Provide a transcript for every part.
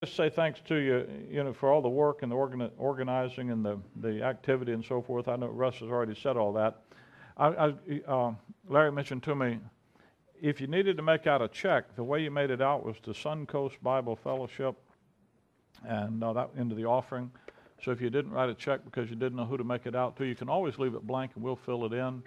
say thanks to you, for all the work and the organizing and the activity and so forth. I know Russ has already said all that. Larry mentioned to me, if you needed to make out a check, the way you made it out was to Suncoast Bible Fellowship and that into the offering. So if you didn't write a check because you didn't know who to make it out to, you can always leave it blank and we'll fill it in.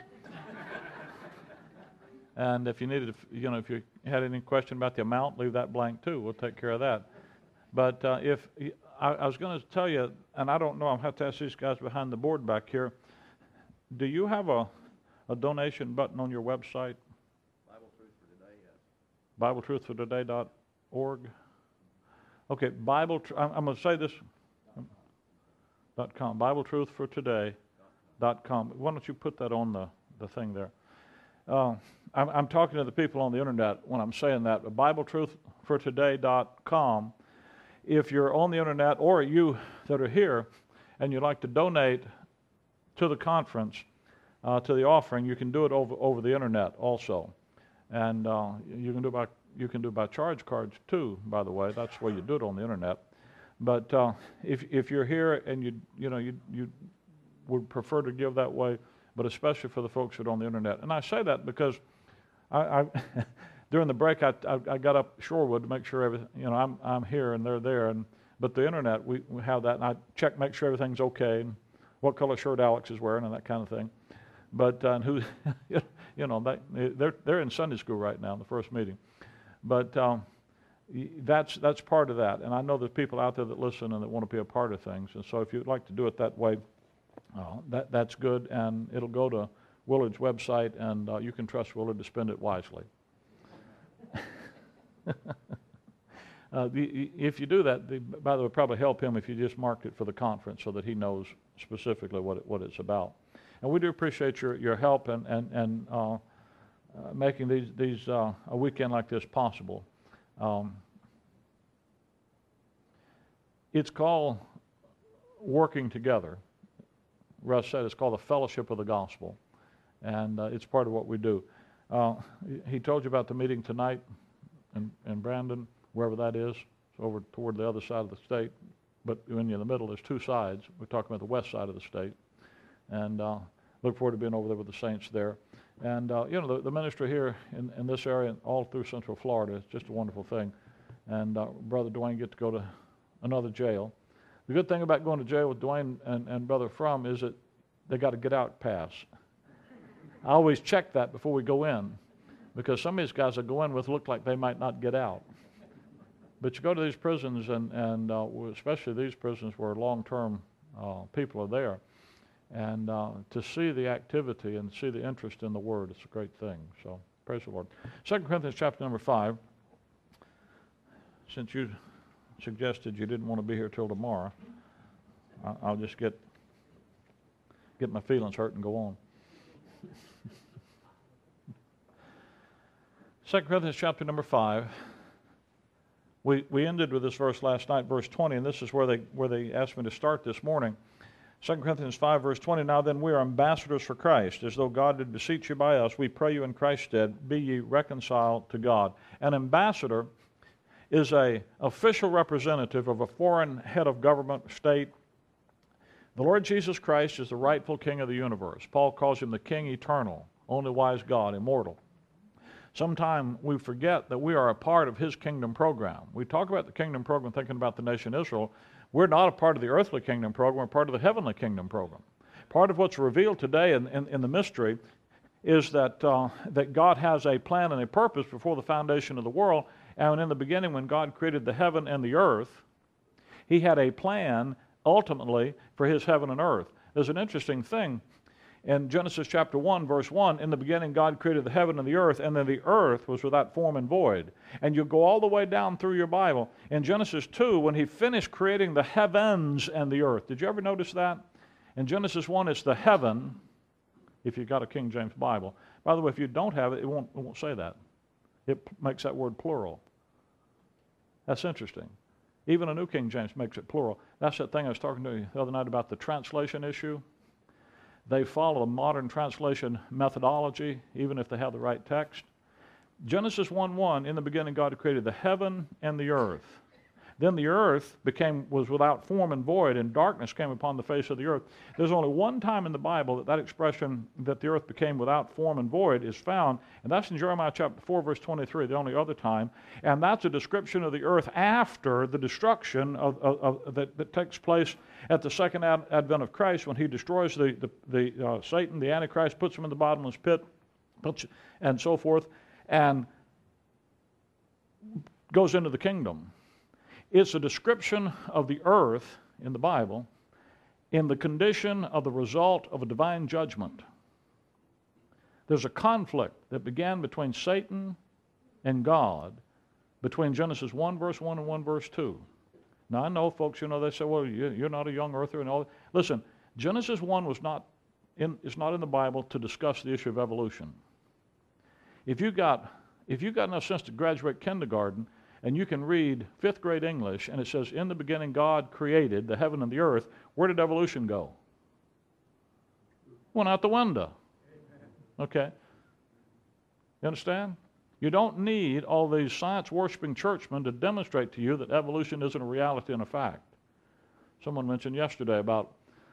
And if you needed, if you had any question about the amount, leave that blank too. We'll take care of that. But I was going to tell you, and I don't know, I'll have to ask these guys behind the board back here, do you have a donation button on your website? Bible Truth for Today, yes. BibleTruthForToday.org. Okay, I'm going to say this, .com, BibleTruthForToday.com. Why don't you put that on the thing there? I'm talking to the people on the internet when I'm saying that, but BibleTruthForToday.com. If you're on the internet or you that are here and you'd like to donate to the conference, to the offering, you can do it over the internet also. And you can do by charge cards too, by the way. That's the way you do it on the internet. But if you're here and you would prefer to give that way, but especially for the folks that are on the internet. And I say that because I during the break I got up Shorewood to make sure everything, I'm here and they're there, but the internet we have that, and I check, make sure everything's okay, and what color shirt Alex is wearing and that kind of thing. But and who, they're in Sunday school right now in the first meeting, but that's part of that. And I know there's people out there that listen and that want to be a part of things, and so if you'd like to do it that way, that's good, and it'll go to Willard's website, and you can trust Willard to spend it wisely. If you do that, by the way, probably help him if you just marked it for the conference so that he knows specifically what it's about. And we do appreciate your help and making these a weekend like this possible. It's called working together. Russ said it's called the Fellowship of the Gospel, and it's part of what we do. He told you about the meeting tonight in Brandon, wherever that is. It's over toward the other side of the state, but when you're in the middle, there's two sides. We're talking about the west side of the state, and look forward to being over there with the saints there. And the ministry here in this area and all through Central Florida is just a wonderful thing. And Brother Dwayne get to go to another jail. The good thing about going to jail with Dwayne and Brother Frum is that they got a get out pass. I always check that before we go in, because some of these guys that go in with look like they might not get out. But you go to these prisons, and especially these prisons where long-term people are there, and to see the activity and see the interest in the Word, it's a great thing. So praise the Lord. 2 Corinthians chapter number 5. Since you suggested you didn't want to be here till tomorrow, I'll just get my feelings hurt and go on. 2 Corinthians chapter number 5. We ended with this verse last night, verse 20, and this is where they asked me to start this morning. 2 Corinthians 5, verse 20, now then we are ambassadors for Christ, as though God did beseech you by us. We pray you in Christ's stead, be ye reconciled to God. An ambassador is an official representative of a foreign head of government, state. The Lord Jesus Christ is the rightful king of the universe. Paul calls him the king eternal, only wise God, immortal. Sometimes we forget that we are a part of his kingdom program. We talk about the kingdom program thinking about the nation Israel. We're not a part of the earthly kingdom program. We're part of the heavenly kingdom program. Part of what's revealed today in the mystery is that God has a plan and a purpose before the foundation of the world. And in the beginning, when God created the heaven and the earth, he had a plan ultimately for his heaven and earth. There's an interesting thing. In Genesis chapter 1, verse 1, in the beginning God created the heaven and the earth, and then the earth was without form and void. And you go all the way down through your Bible. In Genesis 2, when he finished creating the heavens and the earth, did you ever notice that? In Genesis 1, it's the heaven, if you've got a King James Bible. By the way, if you don't have it, it won't say that. It makes that word plural. That's interesting. Even a New King James makes it plural. That's that thing I was talking to you the other night about the translation issue. They follow a modern translation methodology, even if they have the right text. Genesis 1:1, in the beginning God created the heaven and the earth. Then the earth was without form and void, and darkness came upon the face of the earth. There's only one time in the Bible that expression that the earth became without form and void is found, and that's in Jeremiah chapter 4, verse 23, the only other time. And that's a description of the earth after the destruction that takes place at the second advent of Christ, when he destroys Satan, the Antichrist, puts him in the bottomless pit, and so forth, and goes into the kingdom. It's a description of the earth in the Bible in the condition of the result of a divine judgment. There's a conflict that began between Satan and God between Genesis 1 verse 1 and 1 verse 2. Now I know folks, they say, well, you're not a young earther and all that. Listen, Genesis 1 is not in the Bible to discuss the issue of evolution. If you got enough sense to graduate kindergarten, and you can read 5th grade English, and it says, in the beginning God created the heaven and the earth, where did evolution go? Went out the window. Okay? You understand? You don't need all these science-worshiping churchmen to demonstrate to you that evolution isn't a reality and a fact. Someone mentioned yesterday about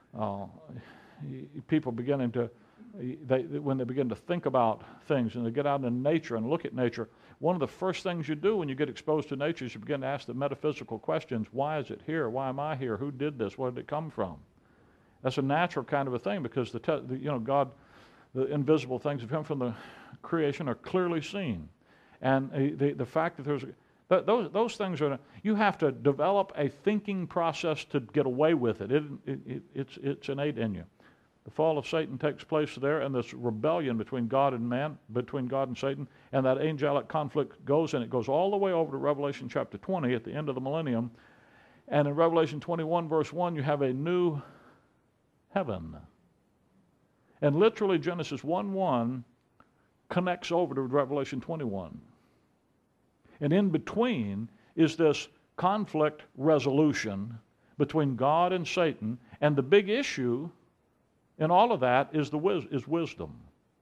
people beginning to, when they begin to think about things and they get out into nature and look at nature, one of the first things you do when you get exposed to nature is you begin to ask the metaphysical questions. Why is it here? Why am I here? Who did this? Where did it come from? That's a natural kind of a thing, because God, the invisible things of him from the creation are clearly seen. And the fact that those things are, you have to develop a thinking process to get away with it. It's innate in you. The fall of Satan takes place there, and this rebellion between God and man, between God and Satan, and that angelic conflict goes, and it goes all the way over to Revelation chapter 20 at the end of the millennium. And in Revelation 21 verse 1, you have a new heaven. And literally Genesis 1:1 connects over to Revelation 21. And in between is this conflict resolution between God and Satan, and the big issue in all of that is wisdom.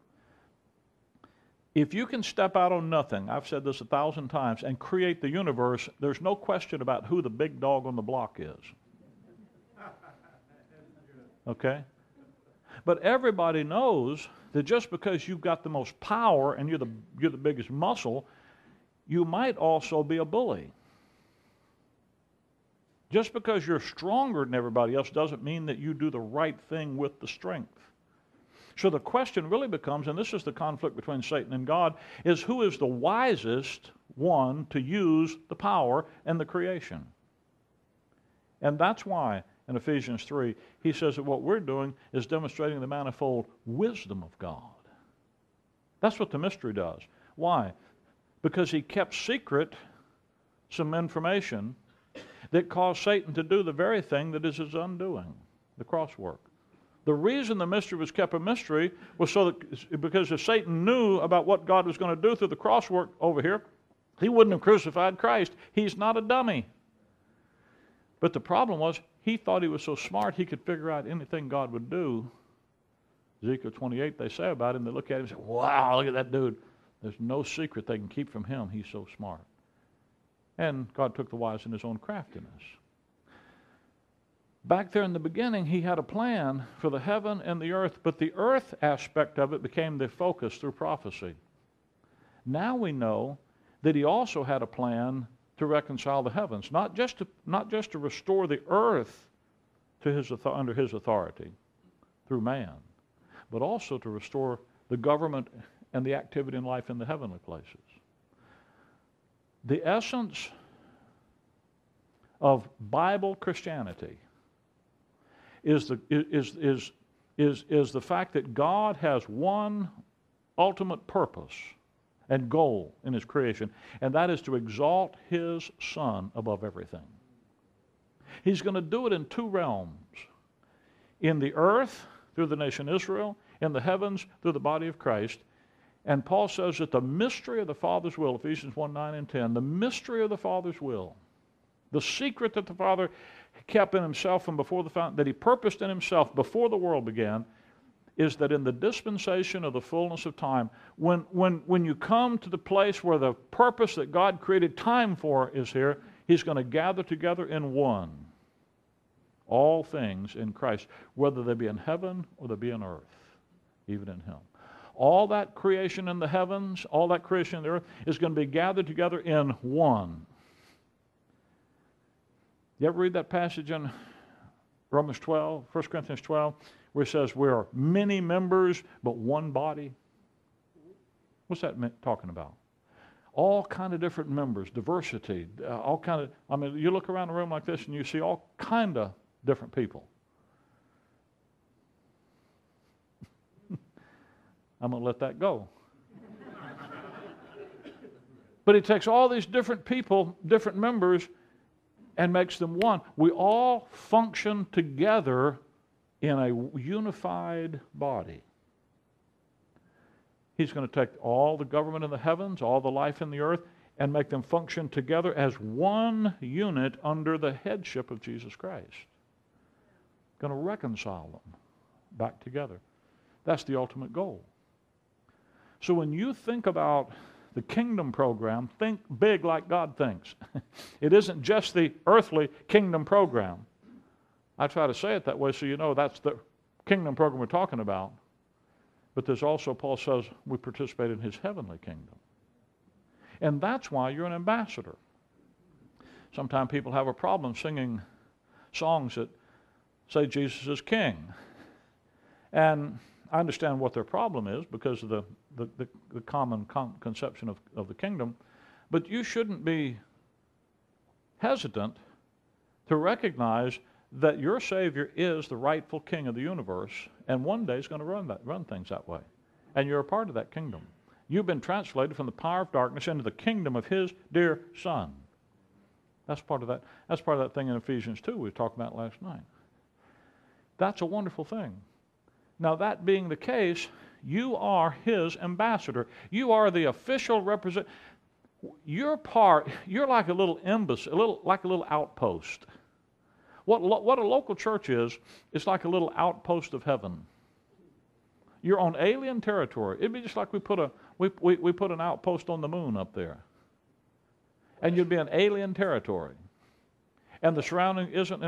If you can step out on nothing, I've said this 1,000 times, and create the universe, there's no question about who the big dog on the block is. Okay? But everybody knows that just because you've got the most power and you're the biggest muscle, you might also be a bully. Just because you're stronger than everybody else doesn't mean that you do the right thing with the strength. So the question really becomes, and this is the conflict between Satan and God, is who is the wisest one to use the power and the creation? And that's why in Ephesians 3, he says that what we're doing is demonstrating the manifold wisdom of God. That's what the mystery does. Why? Because he kept secret some information that caused Satan to do the very thing that is his undoing, the crosswork. The reason the mystery was kept a mystery was because if Satan knew about what God was going to do through the crosswork over here, he wouldn't have crucified Christ. He's not a dummy. But the problem was, he thought he was so smart he could figure out anything God would do. Ezekiel 28, they say about him, they look at him and say, wow, look at that dude. There's no secret they can keep from him. He's so smart. And God took the wise in his own craftiness. Back there in the beginning, he had a plan for the heaven and the earth, but the earth aspect of it became the focus through prophecy. Now we know that he also had a plan to reconcile the heavens, not just to restore the earth to under his authority through man, but also to restore the government and the activity and life in the heavenly places. The essence of Bible Christianity is the fact that God has one ultimate purpose and goal in his creation, and that is to exalt his Son above everything. He's going to do it in two realms. In the earth, through the nation Israel, in the heavens, through the body of Christ. And Paul says that the mystery of the Father's will, Ephesians 1, 9 and 10, the mystery of the Father's will, the secret that the Father kept in himself from before that he purposed in himself before the world began, is that in the dispensation of the fullness of time, when you come to the place where the purpose that God created time for is here, He's going to gather together in one all things in Christ, whether they be in heaven or they be on earth, even in Him. All that creation in the heavens, all that creation in the earth is going to be gathered together in one. You ever read that passage in Romans 12, 1 Corinthians 12, where it says we are many members but one body? What's that talking about? All kind of different members, diversity, all kind of, I mean, you look around a room like this and you see all kind of different people. I'm going to let that go. But He takes all these different people, different members, and makes them one. We all function together in a unified body. He's going to take all the government in the heavens, all the life in the earth, and make them function together as one unit under the headship of Jesus Christ. Going to reconcile them back together. That's the ultimate goal. So when you think about the kingdom program, think big like God thinks. It isn't just the earthly kingdom program. I try to say it that way so you know that's the kingdom program we're talking about. But there's also, Paul says, we participate in His heavenly kingdom. And that's why you're an ambassador. Sometimes people have a problem singing songs that say Jesus is king. And I understand what their problem is because of the common conception of the kingdom. But you shouldn't be hesitant to recognize that your Savior is the rightful king of the universe, and one day is going to run things that way. And you're a part of that kingdom. You've been translated from the power of darkness into the kingdom of His dear Son. That's part of that. That's part of that thing in Ephesians 2 we were talking about last night. That's a wonderful thing. Now, that being the case, you are His ambassador. You are the official representative. You're like a little embassy, like a little outpost. What a local church is, it's like a little outpost of heaven. You're on alien territory. It'd be just like we put an outpost on the moon up there. And you'd be in alien territory. And the surrounding isn't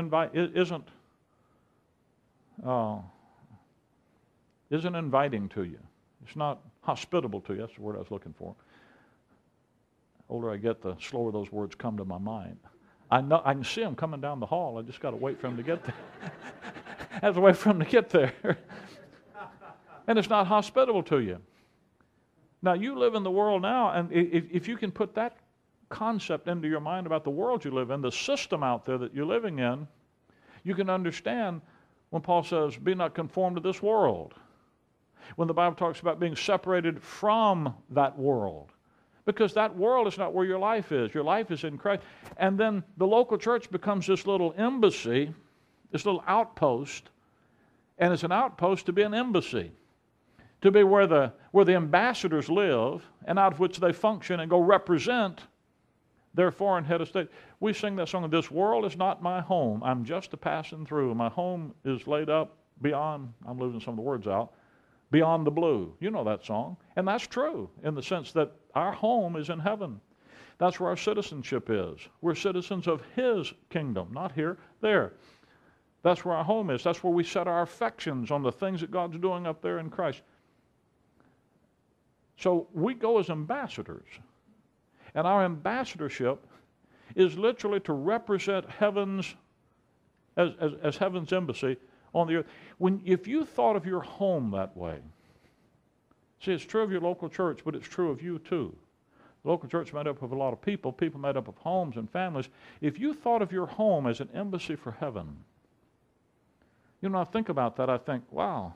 inviting to you. It's not hospitable to you. That's the word I was looking for. The older I get, the slower those words come to my mind. I can see them coming down the hall. I just got to wait for them to get there. I have to wait for them to get there. And it's not hospitable to you. Now, you live in the world now, and if you can put that concept into your mind about the world you live in, the system out there that you're living in, you can understand when Paul says, be not conformed to this world. When the Bible talks about being separated from that world. Because that world is not where your life is. Your life is in Christ. And then the local church becomes this little embassy, this little outpost. And it's an outpost to be an embassy. To be where the ambassadors live and out of which they function and go represent their foreign head of state. We sing that song, this world is not my home. I'm just a passing through. My home is laid up beyond, I'm losing some of the words out, beyond the blue. You know that song. And that's true in the sense that our home is in heaven. That's where our citizenship is. We're citizens of His kingdom, not here, there. That's where our home is. That's where we set our affections on the things that God's doing up there in Christ. So we go as ambassadors. And our ambassadorship is literally to represent heaven's, as heaven's embassy on the earth. If you thought of your home that way, see, it's true of your local church, but it's true of you too. The local church is made up of a lot of people made up of homes and families. If you thought of your home as an embassy for heaven, you know, I think about that, I think, wow,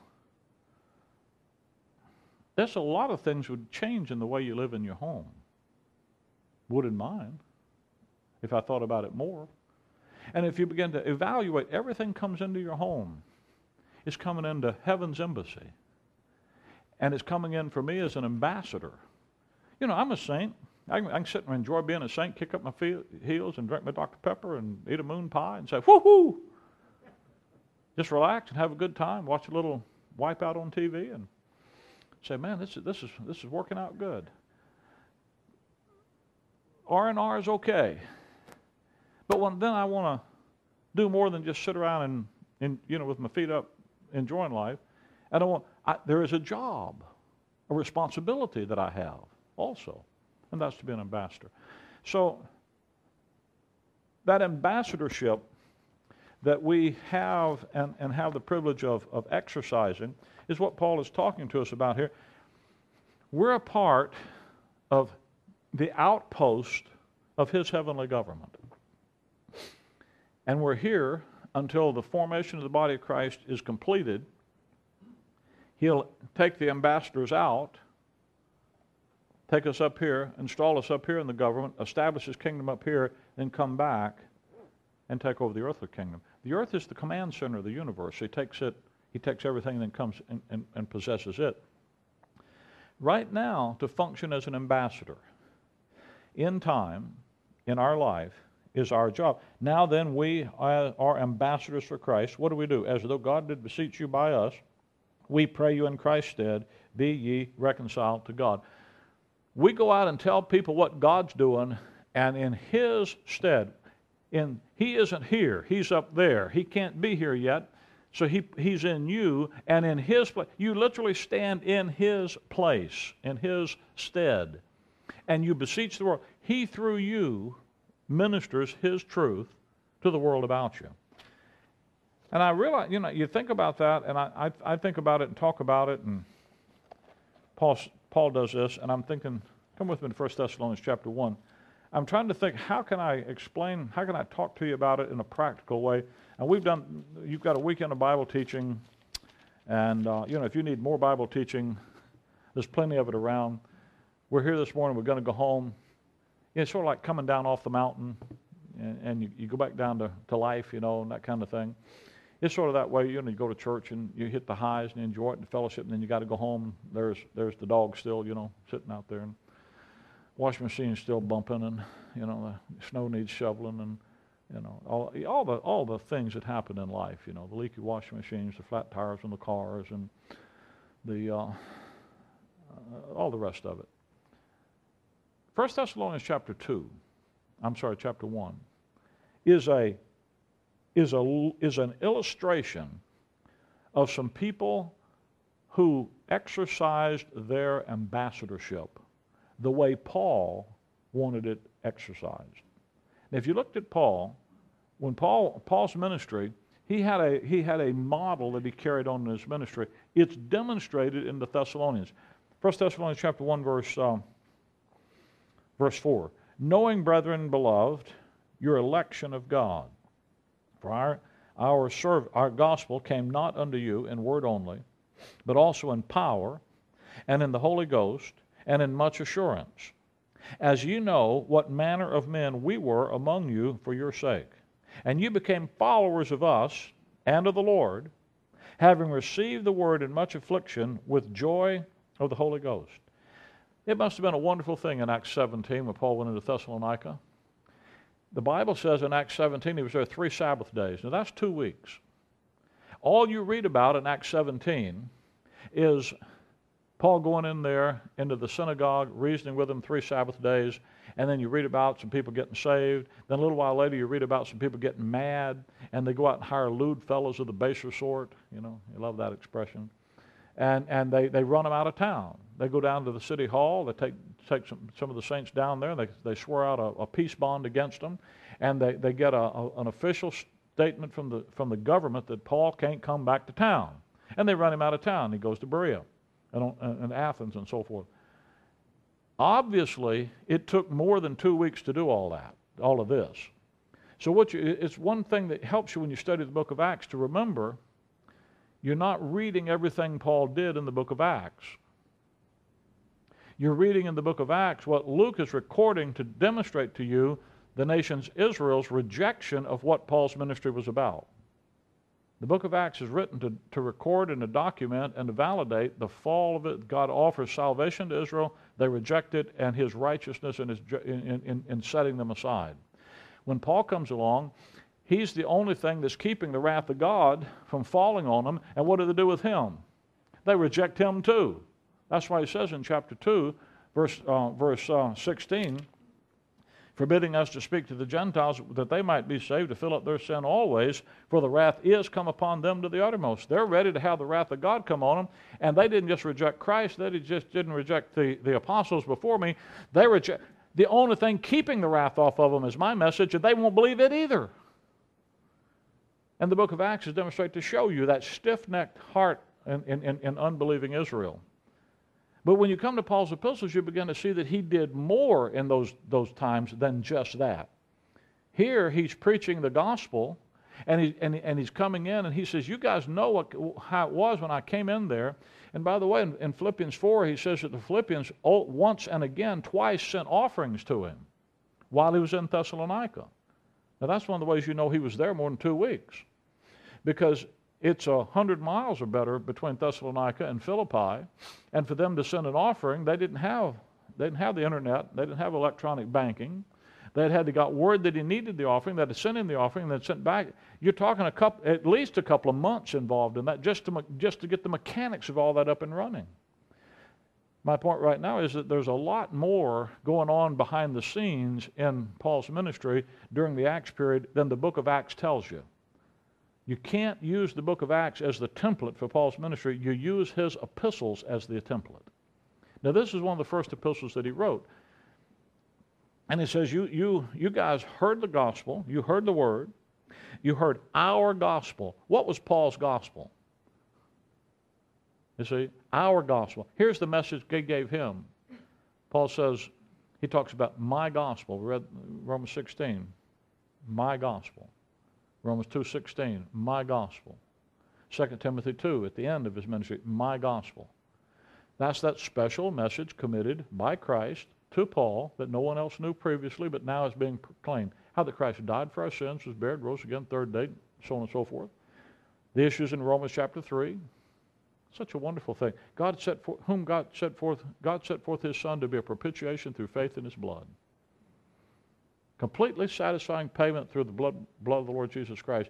there's a lot of things would change in the way you live in your home. Would in mine, if I thought about it more. And if you begin to evaluate, everything comes into your home. It's coming into heaven's embassy. And it's coming in for me as an ambassador. You know, I'm a saint. I can sit and enjoy being a saint, kick up my heels and drink my Dr. Pepper and eat a moon pie and say, whoo-hoo! Just relax and have a good time, watch a little Wipeout on TV and say, man, this is working out good. R&R is okay. But then I want to do more than just sit around and with my feet up enjoying life. There is a job, a responsibility that I have also, and that's to be an ambassador. So that ambassadorship that we have and have the privilege of exercising is what Paul is talking to us about here. We're a part of the outpost of his heavenly government. And we're here until the formation of the body of Christ is completed. He'll take the ambassadors out, take us up here, install us up here in the government, establish his kingdom up here, then come back and take over the earthly kingdom. The earth is the command center of the universe. He takes everything and then comes and possesses it. Right now, to function as an ambassador in time, in our life, is our job. Now then, we are ambassadors for Christ. What do? As though God did beseech you by us, we pray you in Christ's stead, be ye reconciled to God. We go out and tell people what God's doing, and in his stead, he isn't here, he's up there. He can't be here yet, so he's in you, and in his place. You literally stand in his place, in his stead, and you beseech the world. He, through you, ministers his truth to the world about you. And I realize, you think about that, and I think about it and talk about it, and Paul does this, and I'm thinking, come with me to 1 Thessalonians chapter 1. I'm trying to think, how can I talk to you about it in a practical way? And you've got a weekend of Bible teaching, and if you need more Bible teaching, there's plenty of it around. We're here this morning, we're going to go home. It's sort of like coming down off the mountain, and you go back down to life, and that kind of thing. It's sort of that way. You go to church and you hit the highs and you enjoy it and fellowship, and then you got to go home. There's the dog still, sitting out there, and washing machine's still bumping, and the snow needs shoveling, and all the things that happen in life. The leaky washing machines, the flat tires on the cars, and the all the rest of it. 1 Thessalonians chapter 1 is an illustration of some people who exercised their ambassadorship the way Paul wanted it exercised. Now, if you looked at Paul, when Paul's ministry, he had a model that he carried on in his ministry. It's demonstrated in the Thessalonians. 1 Thessalonians chapter 1, verse 4. Knowing, brethren, beloved, your election of God. For our gospel came not unto you in word only, but also in power, and in the Holy Ghost, and in much assurance, as you know what manner of men we were among you for your sake. And you became followers of us and of the Lord, having received the word in much affliction with joy of the Holy Ghost. It must have been a wonderful thing in Acts 17 when Paul went into Thessalonica. The Bible says in Acts 17 he was there 3 Sabbath days. Now that's 2 weeks. All you read about in Acts 17 is Paul going in there into the synagogue, reasoning with them 3 Sabbath days, and then you read about some people getting saved. Then a little while later you read about some people getting mad, and they go out and hire lewd fellows of the baser sort. You love that expression. And they run them out of town. They go down to the city hall. They take some of the saints down there. They swear out a peace bond against them, and they get an official statement from the government that Paul can't come back to town, and they run him out of town. He goes to Berea and Athens and so forth. Obviously, it took more than 2 weeks to do all of this. So it's one thing that helps you when you study the book of Acts to remember you're not reading everything Paul did in the book of Acts. You're reading in the book of Acts what Luke is recording to demonstrate to you the nation Israel's rejection of what Paul's ministry was about. The book of Acts is written to record and to document and to validate the fall of it. God offers salvation to Israel. They reject it, and his righteousness in setting them aside. When Paul comes along, he's the only thing that's keeping the wrath of God from falling on them. And what do they do with him? They reject him too. That's why he says in chapter 2, verse 16, forbidding us to speak to the Gentiles that they might be saved, to fill up their sin always, for the wrath is come upon them to the uttermost. They're ready to have the wrath of God come on them, and they didn't just reject Christ, they just didn't reject the apostles before me. They reject. The only thing keeping the wrath off of them is my message, and they won't believe it either. And the book of Acts is demonstrated to show you that stiff-necked heart in unbelieving Israel. But when you come to Paul's epistles, you begin to see that he did more in those times than just that. Here, he's preaching the gospel, and he's coming in, and he says, you guys know how it was when I came in there. And by the way, in Philippians 4, he says that the Philippians once and again, twice sent offerings to him while he was in Thessalonica. Now, that's one of the ways you know he was there more than 2 weeks, because it's 100 miles or better between Thessalonica and Philippi, and for them to send an offering, they didn't have the internet, they didn't have electronic banking. They had got word that he needed the offering, they had to send him the offering, and then sent back. You're talking at least a couple of months involved in that just to get the mechanics of all that up and running. My point right now is that there's a lot more going on behind the scenes in Paul's ministry during the Acts period than the book of Acts tells you. You can't use the book of Acts as the template for Paul's ministry. You use his epistles as the template. Now, this is one of the first epistles that he wrote. And he says, you guys heard the gospel, you heard the word, you heard our gospel. What was Paul's gospel? You see, our gospel. Here's the message they gave him. Paul says, he talks about my gospel. We read Romans 16, my gospel. Romans 2:16, my gospel. 2 Timothy 2, at the end of his ministry, my gospel. That's that special message committed by Christ to Paul that no one else knew previously, but now is being proclaimed. How that Christ died for our sins, was buried, rose again third day, so on and so forth. The issues in Romans chapter 3. Such a wonderful thing. God set forth his Son to be a propitiation through faith in his blood. Completely satisfying payment through the blood of the Lord Jesus Christ,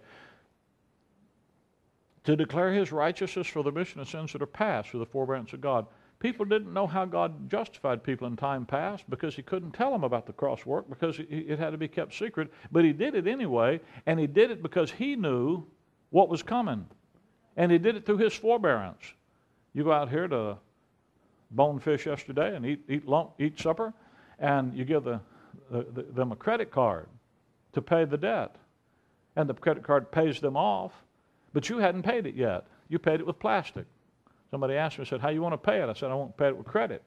to declare his righteousness for the remission of sins that are past through the forbearance of God. People didn't know how God justified people in time past because he couldn't tell them about the cross work, because it had to be kept secret. But he did it anyway, and he did it because he knew what was coming. And he did it through his forbearance. You go out here to Bonefish yesterday and eat supper, and you give them a credit card to pay the debt. And the credit card pays them off, but you hadn't paid it yet. You paid it with plastic. Somebody asked me, said, how you want to pay it? I said, I won't pay it with credit.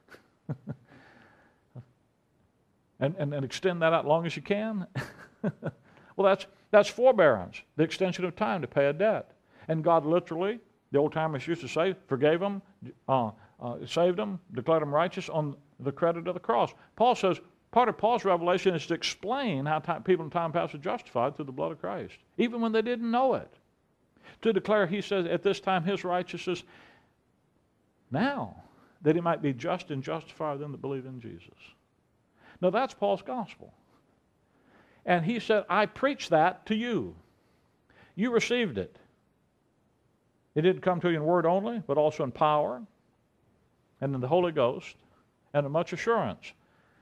and extend that out long as you can. Well, that's forbearance, the extension of time to pay a debt. And God literally, the old timers used to say, forgave them, saved them, declared them righteous on the credit of the cross. Paul says, part of Paul's revelation is to explain how people in time past were justified through the blood of Christ, even when they didn't know it. To declare, he says, at this time his righteousness now, that he might be just and justify them that believe in Jesus. Now that's Paul's gospel. And he said, I preach that to you. You received it. It didn't come to you in word only, but also in power and in the Holy Ghost and in much assurance.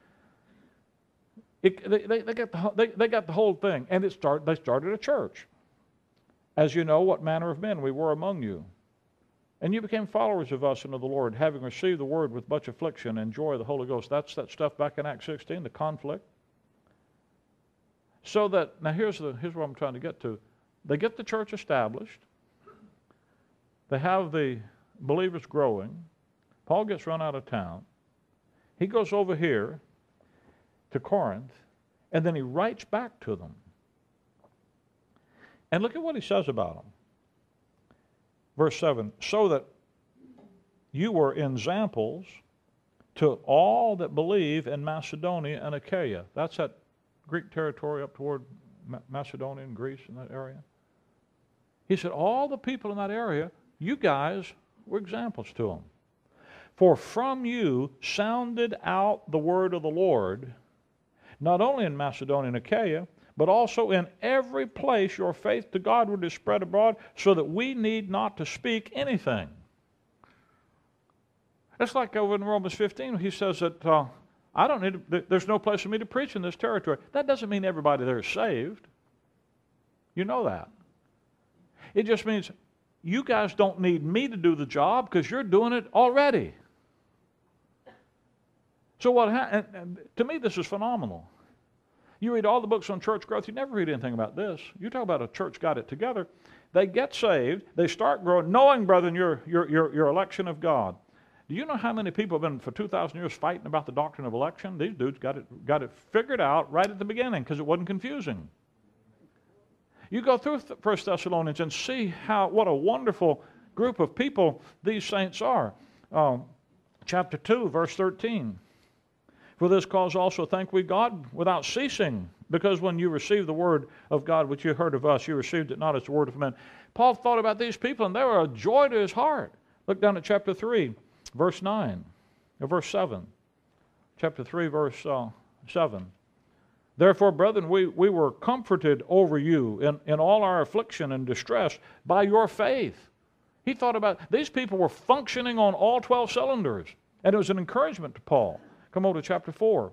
They got the whole thing. And they started a church. As you know, what manner of men we were among you. And you became followers of us and of the Lord, having received the word with much affliction and joy of the Holy Ghost. That's that stuff back in Acts 16, the conflict. So that, now here's what I'm trying to get to. They get the church established. They have the believers growing. Paul gets run out of town. He goes over here to Corinth, and then he writes back to them. And look at what he says about them. Verse 7, so that you were examples to all that believe in Macedonia and Achaia. That's that Greek territory up toward Macedonia and Greece in that area. He said, all the people in that area, you guys were examples to them. For from you sounded out the word of the Lord, not only in Macedonia and Achaia, but also in every place your faith to God is spread abroad, so that we need not to speak anything. It's like over in Romans 15, he says that I don't need to, there's no place for me to preach in this territory. That doesn't mean everybody there is saved. You know that. It just means you guys don't need me to do the job because you're doing it already. So and to me, this is phenomenal. You read all the books on church growth, you never read anything about this. You talk about a church got it together. They get saved, they start growing, knowing, brethren, your election of God. Do you know how many people have been for 2,000 years fighting about the doctrine of election? These dudes got it figured out right at the beginning because it wasn't confusing. You go through 1 Thessalonians and see what a wonderful group of people these saints are. Chapter 2, verse 13. For this cause also thank we God without ceasing, because when you received the word of God which you heard of us, you received it not as the word of men. Paul thought about these people, and they were a joy to his heart. Look down at chapter 3, verse 9, or verse 7. Chapter 3, verse 7. Therefore, brethren, we were comforted over you in all our affliction and distress by your faith. He thought about, these people were functioning on all 12 cylinders, and it was an encouragement to Paul. Come over to chapter 4,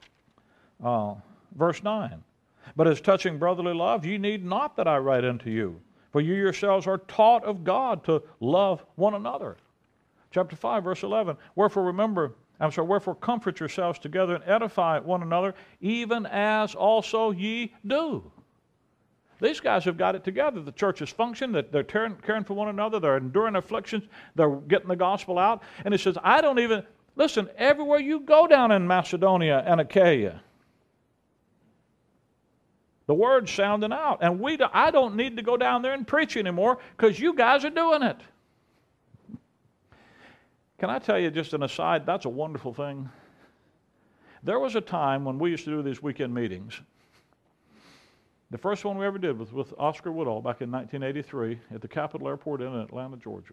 verse 9. But as touching brotherly love, ye need not that I write unto you, for you yourselves are taught of God to love one another. Chapter 5, verse 11. Wherefore comfort yourselves together and edify one another, even as also ye do. These guys have got it together. The church is functioning, that they're caring for one another, they're enduring afflictions, they're getting the gospel out. And it says, listen, everywhere you go down in Macedonia and Achaia, the word's sounding out. And I don't need to go down there and preach anymore because you guys are doing it. Can I tell you just an aside, that's a wonderful thing. There was a time when we used to do these weekend meetings. The first one we ever did was with Oscar Woodall back in 1983 at the Capitol Airport in Atlanta, Georgia.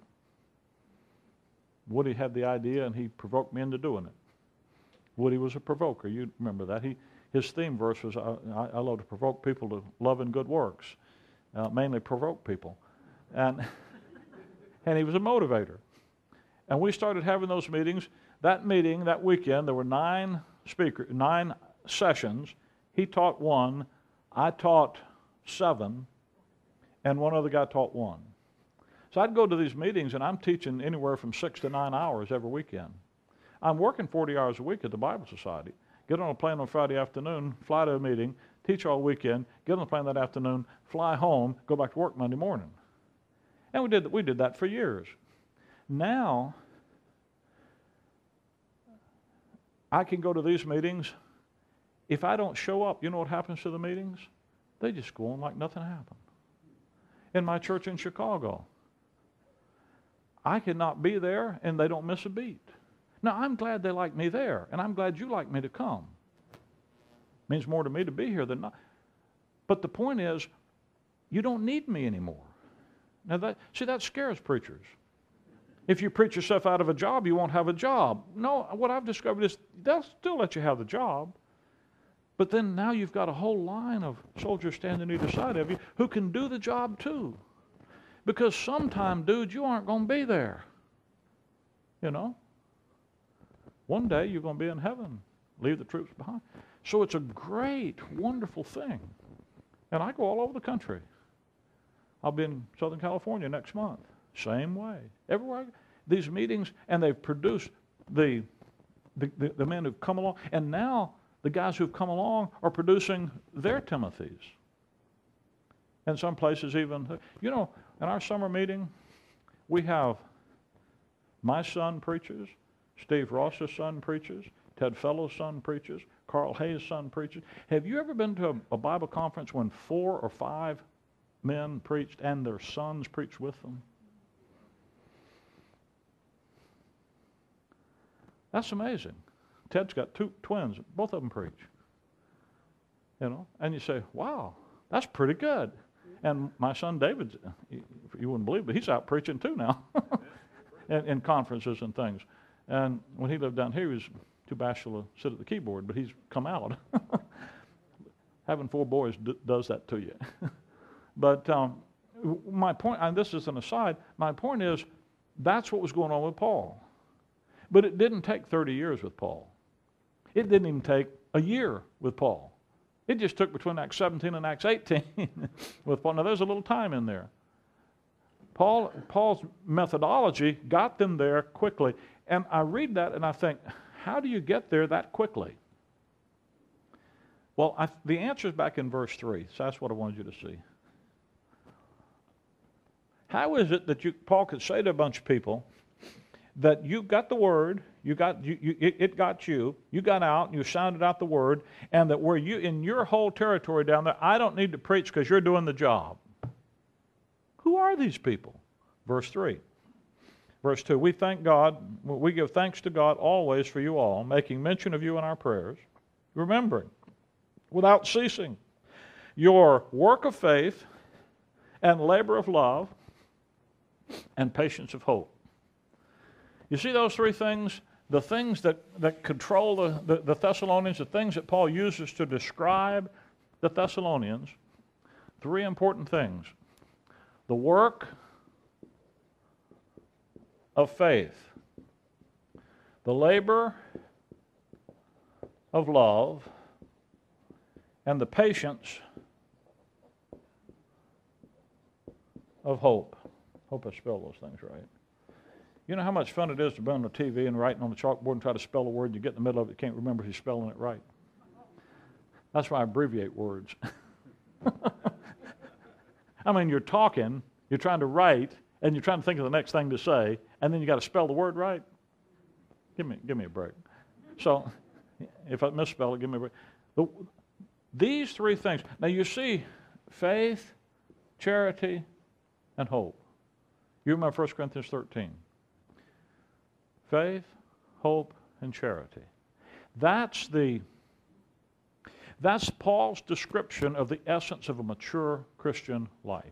Woody had the idea, and he provoked me into doing it. Woody was a provoker. You remember that. His theme verse was, I love to provoke people to love and good works, mainly provoke people. And he was a motivator. And we started having those meetings. That weekend, there were 9 sessions. He taught 1, I taught 7, and one other guy taught 1. So I'd go to these meetings, and I'm teaching anywhere from 6 to 9 hours every weekend. I'm working 40 hours a week at the Bible Society. Get on a plane on Friday afternoon, fly to a meeting, teach all weekend, get on the plane that afternoon, fly home, go back to work Monday morning. And we did that for years. Now, I can go to these meetings. If I don't show up, you know what happens to the meetings? They just go on like nothing happened. In my church in Chicago, I cannot be there and they don't miss a beat. Now, I'm glad they like me there, and I'm glad you like me to come. It means more to me to be here than not. But the point is, you don't need me anymore. Now, that scares preachers. If you preach yourself out of a job, you won't have a job. No, what I've discovered is they'll still let you have the job. But then now you've got a whole line of soldiers standing either side of you who can do the job too. Because sometime, dude, you aren't going to be there. You know? One day you're going to be in heaven. Leave the troops behind. So it's a great, wonderful thing. And I go all over the country. I'll be in Southern California next month. Same way. Everywhere these meetings, and they've produced the men who've come along, and now the guys who've come along are producing their Timothys. And some places even, in our summer meeting, we have my son preaches, Steve Ross's son preaches, Ted Fellow's son preaches, Carl Hayes' son preaches. Have you ever been to a Bible conference when 4 or 5 men preached and their sons preached with them? That's amazing. Ted's got 2 twins. Both of them preach. And you say, wow, that's pretty good. And my son David, you wouldn't believe it, but he's out preaching too now in conferences and things. And when he lived down here, he was too bashful to sit at the keyboard, but he's come out. Having 4 boys does that to you. But my point, and this is an aside, my point is that's what was going on with Paul. But it didn't take 30 years with Paul. It didn't even take a year with Paul. It just took between Acts 17 and Acts 18 with Paul. Now, there's a little time in there. Paul's methodology got them there quickly. And I read that and I think, how do you get there that quickly? Well, the answer is back in verse 3, so that's what I wanted you to see. How is it that Paul could say to a bunch of people that you got the word, it got you got out, and you sounded out the word, and that where you, in your whole territory down there, I don't need to preach because you're doing the job? Who are these people? Verse 3. Verse 2, we give thanks to God always for you all, making mention of you in our prayers, remembering, without ceasing, your work of faith and labor of love and patience of hope. You see those three things? The things that control the Thessalonians, the things that Paul uses to describe the Thessalonians, three important things. The work of faith, the labor of love, and the patience of hope. Hope I spell those things right. You know how much fun it is to be on the TV and writing on the chalkboard and try to spell a word, and you get in the middle of it, you can't remember if you're spelling it right. That's why I abbreviate words. I mean, you're talking, you're trying to write, and you're trying to think of the next thing to say, and then you got to spell the word right. Give me a break. So, if I misspell it, give me a break. These three things. Now you see, faith, charity, and hope. You remember 1 Corinthians 13. Faith, hope, and charity. That's Paul's description of the essence of a mature Christian life.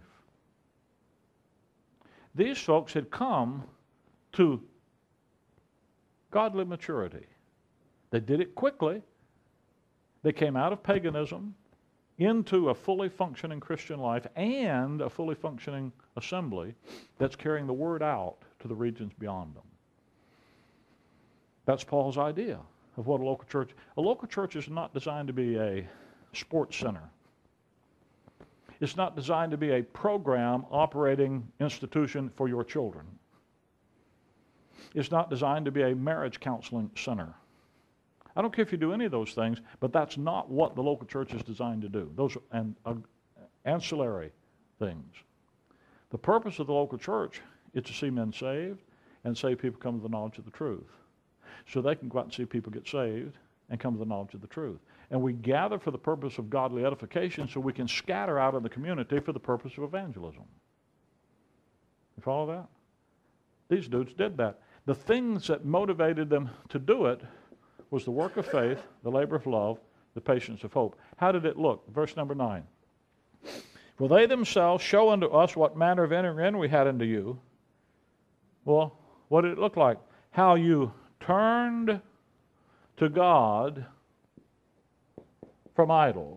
These folks had come to godly maturity. They did it quickly. They came out of paganism into a fully functioning Christian life and a fully functioning assembly that's carrying the word out to the regions beyond them. That's Paul's idea of what a local church. A local church is not designed to be a sports center. It's not designed to be a program operating institution for your children. It's not designed to be a marriage counseling center. I don't care if you do any of those things, but that's not what the local church is designed to do. Those are ancillary things. The purpose of the local church is to see men saved and see people come to the knowledge of the truth. So they can go out and see people get saved and come to the knowledge of the truth. And we gather for the purpose of godly edification so we can scatter out in the community for the purpose of evangelism. You follow that? These dudes did that. The things that motivated them to do it was the work of faith, the labor of love, the patience of hope. How did it look? Verse number 9. For they themselves show unto us what manner of entering in we had unto you. Well, what did it look like? How you turned to God from idols,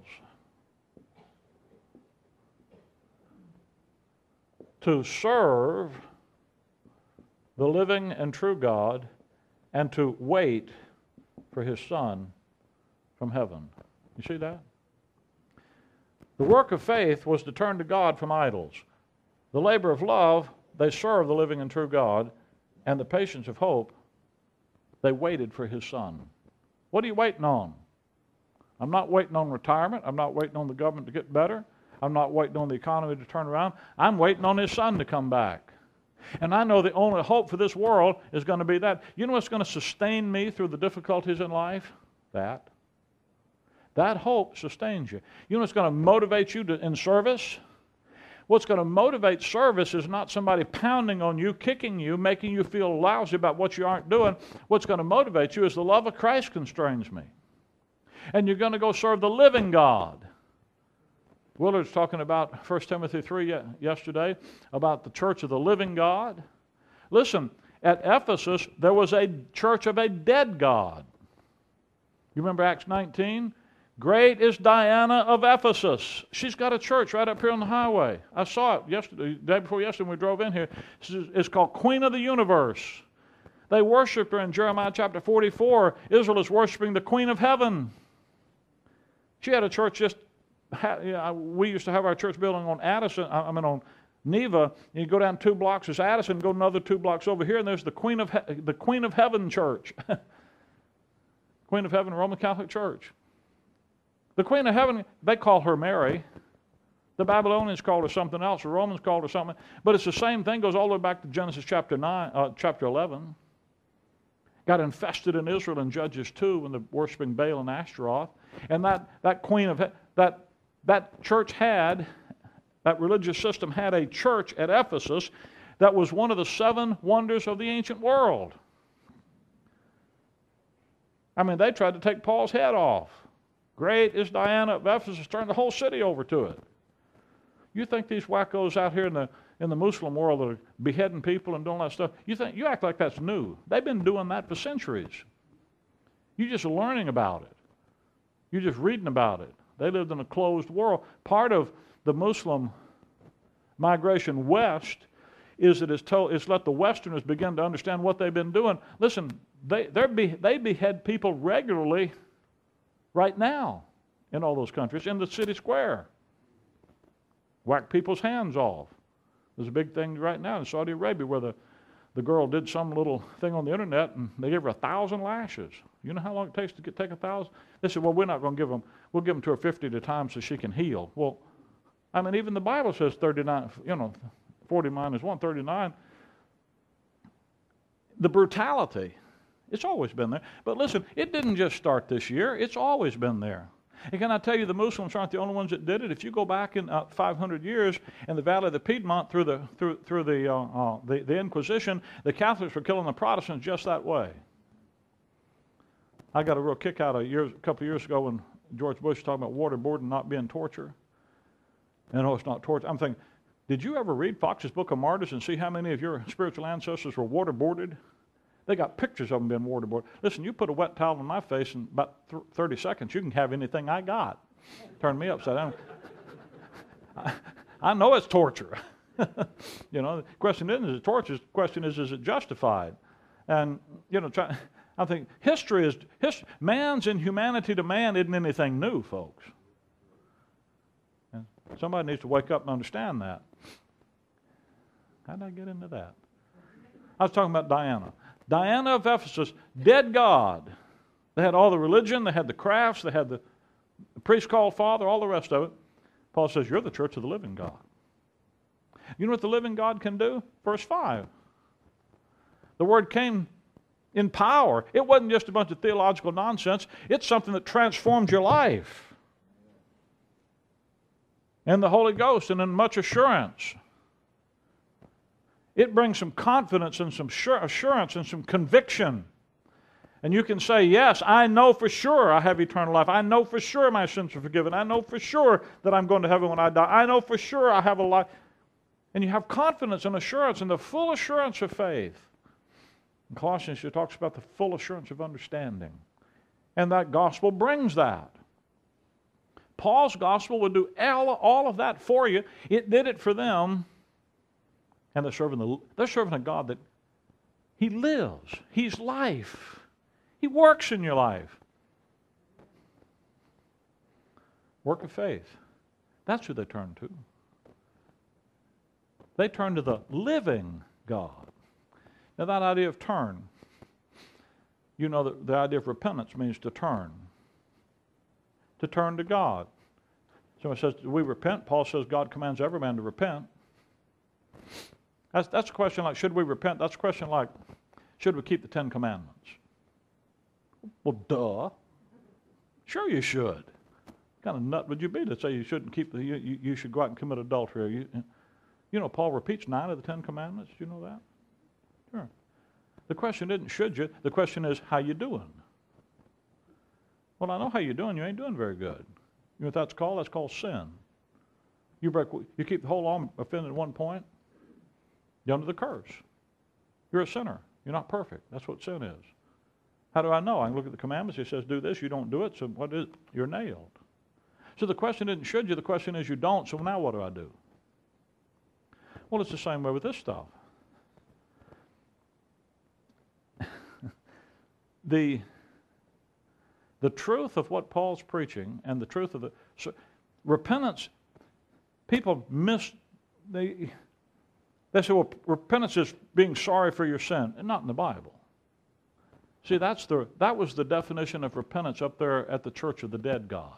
to serve the living and true God, and to wait for His Son from heaven. You see that? The work of faith was to turn to God from idols. The labor of love, they serve the living and true God, and the patience of hope, they waited for His Son. What are you waiting on? I'm not waiting on retirement. I'm not waiting on the government to get better. I'm not waiting on the economy to turn around. I'm waiting on His Son to come back. And I know the only hope for this world is going to be that. You know what's going to sustain me through the difficulties in life? That. That hope sustains you. You know what's going to motivate you in service? What's going to motivate service is not somebody pounding on you, kicking you, making you feel lousy about what you aren't doing. What's going to motivate you is the love of Christ constrains me. And you're going to go serve the living God. Willard's talking about 1 Timothy 3 yesterday, about the church of the living God. Listen, at Ephesus, there was a church of a dead God. You remember Acts 19? Great is Diana of Ephesus. She's got a church right up here on the highway. I saw it yesterday, the day before yesterday when we drove in here. It's called Queen of the Universe. They worshiped her in Jeremiah chapter 44. Israel is worshiping the Queen of Heaven. She had a church we used to have our church building on on Neva. You go down 2 blocks, there's Addison, go another 2 blocks over here, and there's the Queen of Heaven Church. Queen of Heaven Roman Catholic Church. The Queen of Heaven, they call her Mary. The Babylonians called her something else. The Romans called her something. But it's the same thing. Goes all the way back to Genesis chapter 11. Got infested in Israel in Judges 2 when they're worshiping Baal and Ashtaroth. And that Queen of that church had, that religious system had a church at Ephesus that was one of the 7 wonders of the ancient world. I mean, they tried to take Paul's head off. Great is Diana of Ephesus, turned the whole city over to it. You think these wackos out here in the Muslim world that are beheading people and doing all that stuff, you act like that's new. They've been doing that for centuries. You're just learning about it. You're just reading about it. They lived in a closed world. Part of the Muslim migration west is that it's let the Westerners begin to understand what they've been doing. Listen, they behead people regularly right now in all those countries, in the city square. Whack people's hands off. There's a big thing right now in Saudi Arabia where the girl did some little thing on the internet and they gave her 1,000 lashes. You know how long it takes to take 1,000? They said, well, we're not going to give them, we'll give them to her 50 at a time so she can heal. Well, I mean, even the Bible says 39, 40 minus 1, 39. The brutality, it's always been there. But listen, it didn't just start this year. It's always been there. And can I tell you, the Muslims aren't the only ones that did it. If you go back in 500 years in the Valley of the Piedmont through the Inquisition, the Catholics were killing the Protestants just that way. I got a real kick out of a couple of years ago when George Bush was talking about waterboarding not being torture. And no, it's not torture. I'm thinking, did you ever read Fox's Book of Martyrs and see how many of your spiritual ancestors were waterboarded? They got pictures of them being waterboarded. Listen, you put a wet towel on my face in about 30 seconds, you can have anything I got. Turn me upside down. I know it's torture. The question isn't is it torture. The question is it justified? And, I think history man's inhumanity to man isn't anything new, folks. And somebody needs to wake up and understand that. How did I get into that? I was talking about Diana. Diana of Ephesus, dead god. They had all the religion, they had the crafts, they had the priest called father, all the rest of it. Paul says, you're the church of the living God. You know what the living God can do? Verse 5. The word came in power. It wasn't just a bunch of theological nonsense. It's something that transformed your life. And the Holy Ghost and in much assurance. It brings some confidence and some assurance and some conviction. And you can say, yes, I know for sure I have eternal life. I know for sure my sins are forgiven. I know for sure that I'm going to heaven when I die. I know for sure I have a life. And you have confidence and assurance and the full assurance of faith. In Colossians, it talks about the full assurance of understanding. And that gospel brings that. Paul's gospel would do all of that for you. It did it for them. And they're serving a God that He lives. He's life. He works in your life. Work of faith. That's who they turn to. They turn to the living God. Now that idea of turn, you know that the idea of repentance means to turn. To turn to God. Someone says, do we repent? Paul says God commands every man to repent. That's a question like, should we repent? That's a question like, should we keep the 10 Commandments? Well, duh. Sure you should. What kind of nut would you be to say you shouldn't keep you should go out and commit adultery? Paul repeats 9 of the 10 Commandments. Do you know that? Sure. The question isn't should you. The question is how you doing. Well, I know how you're doing. You ain't doing very good. You know what that's called? That's called sin. You keep the whole law offended at one point. You're under the curse. You're a sinner. You're not perfect. That's what sin is. How do I know? I can look at the commandments. It says do this. You don't do it. So what is it? You're nailed. So the question isn't should you. The question is you don't. So now what do I do? Well, it's the same way with this stuff. the truth of what Paul's preaching and the truth of repentance, people they say, well, repentance is being sorry for your sin, and not in the Bible. See, that was the definition of repentance up there at the Church of the Dead God.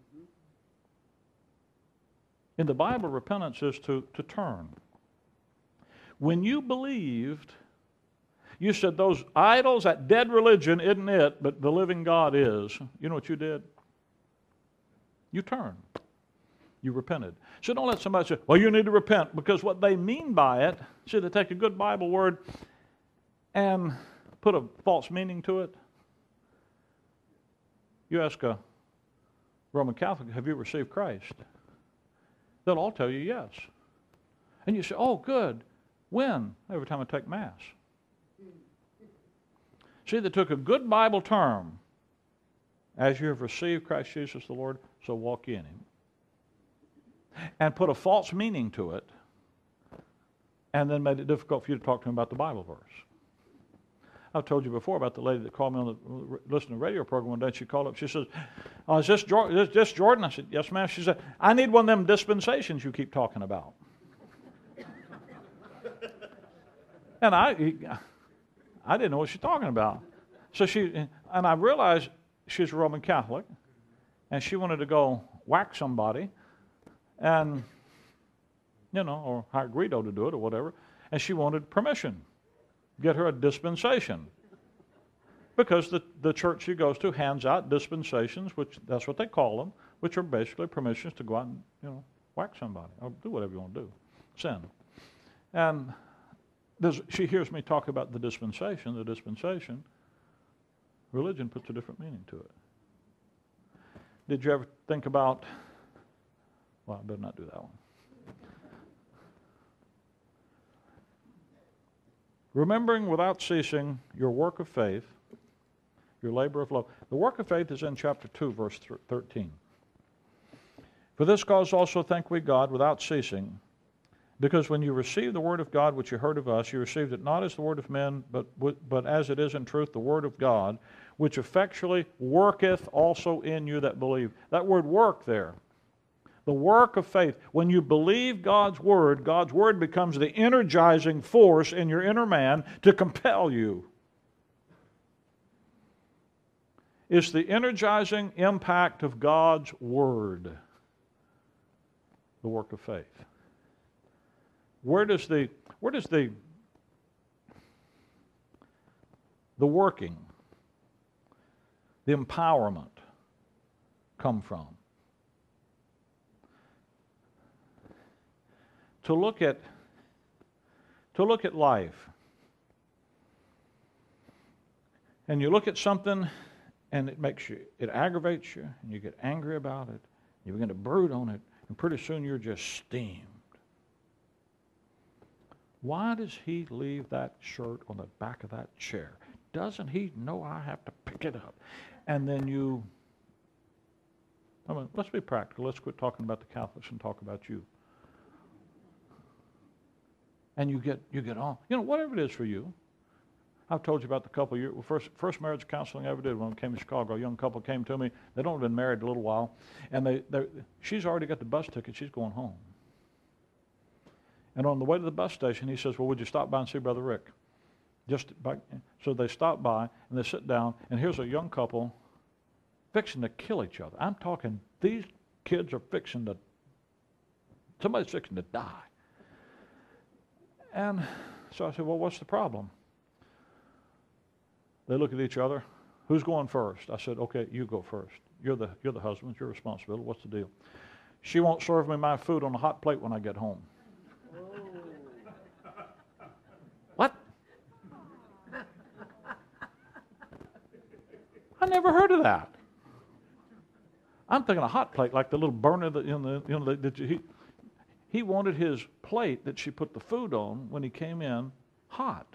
In the Bible, repentance is to turn. When you believed, you said those idols, that dead religion isn't it, but the living God is. You know what you did? You turned. You repented. So don't let somebody say, well, you need to repent, because what they mean by it, see, they take a good Bible word and put a false meaning to it. You ask a Roman Catholic, have you received Christ? They'll all tell you yes. And you say, oh, good. When? Every time I take Mass. See, they took a good Bible term, as you have received Christ Jesus the Lord, so walk ye in Him, and put a false meaning to it, and then made it difficult for you to talk to them about the Bible verse. I've told you before about the lady that called me on the listening to the radio program one day. She called up. She says, is this Jordan? I said, yes, ma'am. She said, I need one of them dispensations you keep talking about. And I didn't know what she's talking about. So I realized she's a Roman Catholic, and she wanted to go whack somebody, and, or hire Guido to do it or whatever, and she wanted permission. Get her a dispensation. Because the church she goes to hands out dispensations, which that's what they call them, which are basically permissions to go out and, whack somebody, or do whatever you want to do, sin. And she hears me talk about the dispensation, religion puts a different meaning to it. Did you ever think about, well, I better not do that one. Remembering without ceasing your work of faith, your labor of love. The work of faith is in chapter 2, verse 13. For this cause also thank we God without ceasing, because when you received the word of God which you heard of us, you received it not as the word of men, but as it is in truth the word of God, which effectually worketh also in you that believe. That word work there, the work of faith. When you believe God's word becomes the energizing force in your inner man to compel you. It's the energizing impact of God's word, the work of faith. Where does the working, the empowerment come from? To look at life, and you look at something and it aggravates you, and you get angry about it, you begin to brood on it, and pretty soon you're just steamed. Why does he leave that shirt on the back of that chair? Doesn't he know I have to pick it up? And then let's be practical. Let's quit talking about the Catholics and talk about you. And you get on. Whatever it is for you. I've told you about the couple years. First marriage counseling I ever did when I came to Chicago. A young couple came to me. They'd only been married a little while, and she's already got the bus ticket. She's going home. And on the way to the bus station, he says, well, would you stop by and see Brother Rick? So they stop by, and they sit down, and here's a young couple fixing to kill each other. I'm talking, these kids are somebody's fixing to die. And so I said, well, what's the problem? They look at each other. Who's going first? I said, okay, you go first. You're the husband. It's your responsibility. What's the deal? She won't serve me my food on a hot plate when I get home. What? I never heard of that. I'm thinking a hot plate, like the little burner that he wanted his plate that she put the food on when he came in hot.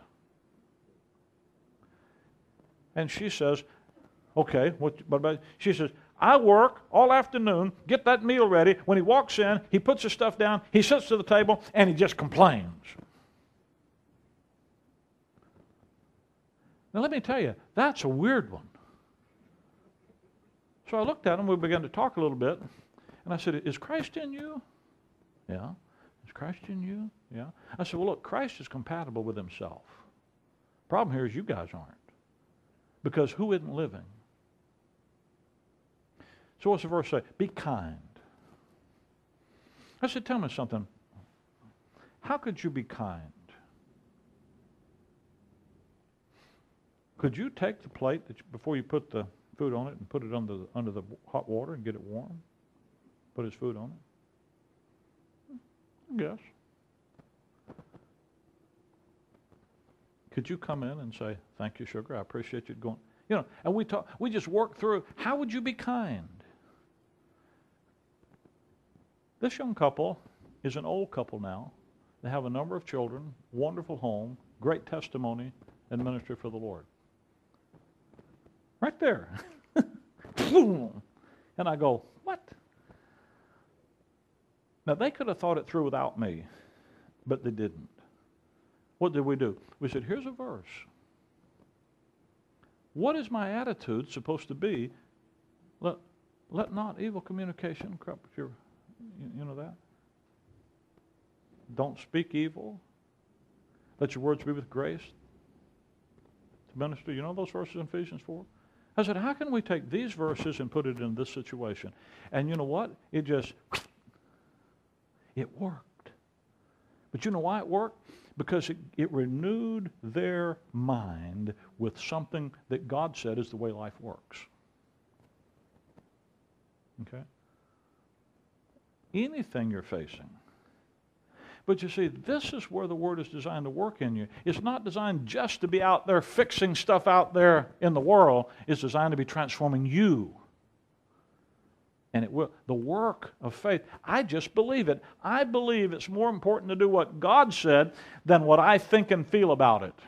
And she says, okay, what about? She says, I work all afternoon, get that meal ready. When he walks in, he puts his stuff down, he sits to the table, and he just complains. Now let me tell you, that's a weird one. So I looked at him, we began to talk a little bit, and I said, is Christ in you? Yeah. Is Christ in you? Yeah. I said, well, look, Christ is compatible with himself. Problem here is you guys aren't. Because who isn't living? So what's the verse say? Be kind. I said, tell me something. How could you be kind? Could you take the plate before you put the food on it and put it under the hot water and get it warm? Put his food on it? I guess. Could you come in and say, thank you, sugar, I appreciate you going. You know, and we just work through, how would you be kind? This young couple is an old couple now. They have a number of children, wonderful home, great testimony and ministry for the Lord. Right there. And I go, what? Now, they could have thought it through without me, but they didn't. What did we do? We said, here's a verse. What is my attitude supposed to be? Let not evil communication corrupt your, you know that? Don't speak evil. Let your words be with grace to minister. You know those verses in Ephesians 4? I said, how can we take these verses and put it in this situation? And you know what? It worked. But you know why it worked? Because it renewed their mind with something that God said is the way life works. Okay? Anything you're facing. But you see, this is where the Word is designed to work in you. It's not designed just to be out there fixing stuff out there in the world. It's designed to be transforming you. And it will. The work of faith, I just believe it. I believe it's more important to do what God said than what I think and feel about it.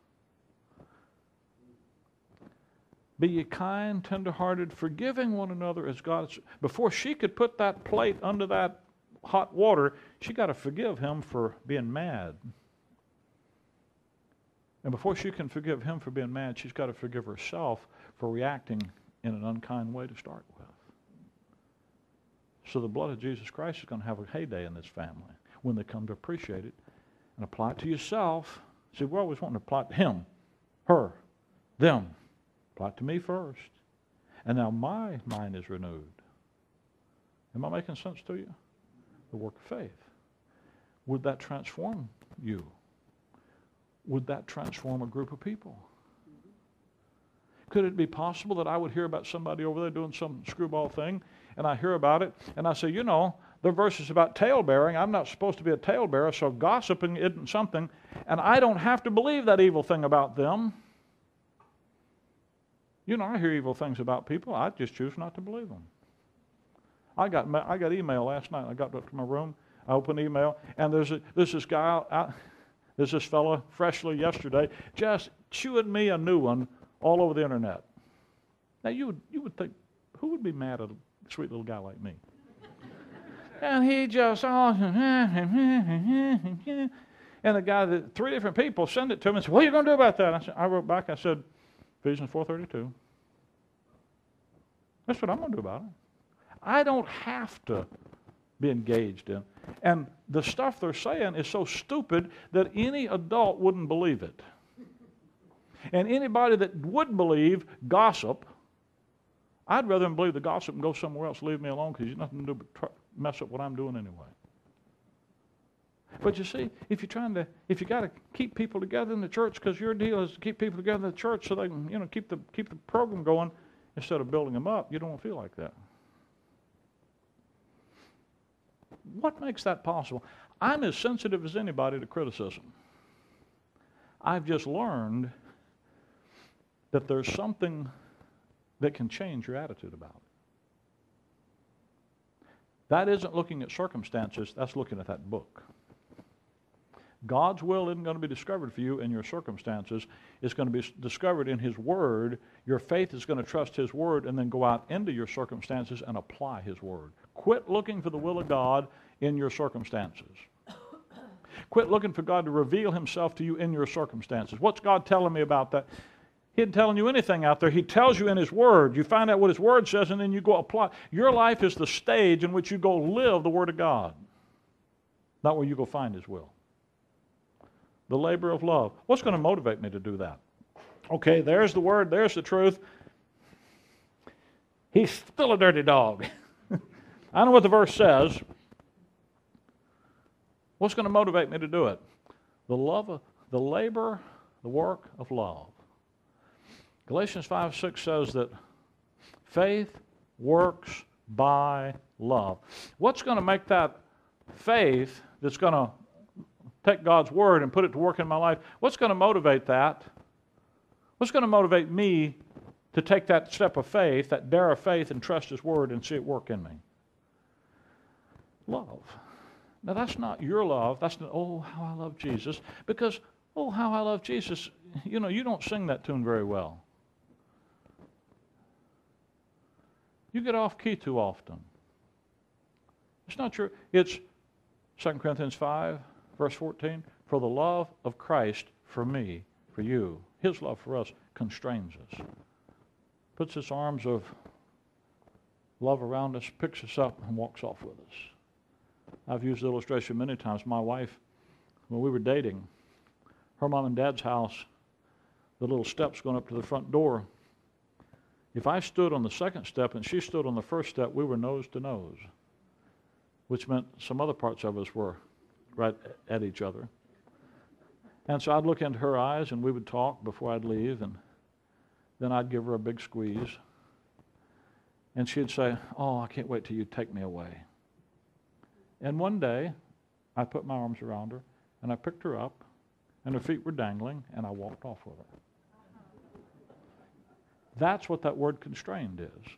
Be ye kind, tender-hearted, forgiving one another as God. Before she could put that plate under that hot water, she got to forgive him for being mad. And before she can forgive him for being mad, she's got to forgive herself for reacting in an unkind way to start with. So the blood of Jesus Christ is going to have a heyday in this family when they come to appreciate it and apply it to yourself. See, we're always wanting to apply it to him, her, them. Apply it to me first. And now my mind is renewed. Am I making sense to you? The work of faith. Would that transform you? Would that transform a group of people? Could it be possible that I would hear about somebody over there doing some screwball thing, and I hear about it, and I say, you know, there are verses about tale-bearing. I'm not supposed to be a tale-bearer, so gossiping isn't something, and I don't have to believe that evil thing about them. You know, I hear evil things about people. I just choose not to believe them. I got email last night. I got up to my room. I opened email, and there's this guy out. There's this fellow freshly yesterday just chewing me a new one all over the internet. Now you would think, who would be mad at a sweet little guy like me? And he just and the guy, three different people send it to him and said, what are you going to do about that? I wrote back. I said, Ephesians 4:32. That's what I'm going to do about it. I don't have to be engaged in. And the stuff they're saying is so stupid that any adult wouldn't believe it. And anybody that would believe gossip, I'd rather them believe the gossip and go somewhere else, leave me alone, because there's nothing to do but mess up what I'm doing anyway. But you see, if you got to keep people together in the church, because your deal is to keep people together in the church so they can, keep the program going instead of building them up, you don't feel like that. What makes that possible? I'm as sensitive as anybody to criticism. I've just learned that there's something that can change your attitude about it. That isn't looking at circumstances, that's looking at that book. God's will isn't going to be discovered for you in your circumstances. It's going to be discovered in His Word. Your faith is going to trust His Word and then go out into your circumstances and apply His Word. Quit looking for the will of God in your circumstances. Quit looking for God to reveal Himself to you in your circumstances. What's God telling me about that? He isn't telling you anything out there. He tells you in His Word. You find out what His Word says, and then you go apply. Your life is the stage in which you go live the Word of God, not where you go find His will. The labor of love. What's going to motivate me to do that? Okay, there's the Word, there's the truth. He's still a dirty dog. I know what the verse says. What's going to motivate me to do it? The labor, the work of love. Galatians 5:6 says that faith works by love. What's going to make that faith that's going to take God's Word and put it to work in my life, what's going to motivate that? What's going to motivate me to take that step of faith, that dare of faith, and trust His Word and see it work in me? Love. Now that's not your love. That's not, oh, how I love Jesus. Because, oh, how I love Jesus, you know, you don't sing that tune very well. You get off key too often. It's not true. It's 2 Corinthians 5, verse 14. For the love of Christ for me, for you, His love for us constrains us. Puts His arms of love around us, picks us up, and walks off with us. I've used the illustration many times. My wife, when we were dating, her mom and dad's house, the little steps going up to the front door, if I stood on the second step and she stood on the first step, we were nose to nose, which meant some other parts of us were right at each other. And so I'd look into her eyes and we would talk before I'd leave, and then I'd give her a big squeeze. And she'd say, oh, I can't wait till you take me away. And one day, I put my arms around her, and I picked her up, and her feet were dangling, and I walked off with her. That's what that word constrained is.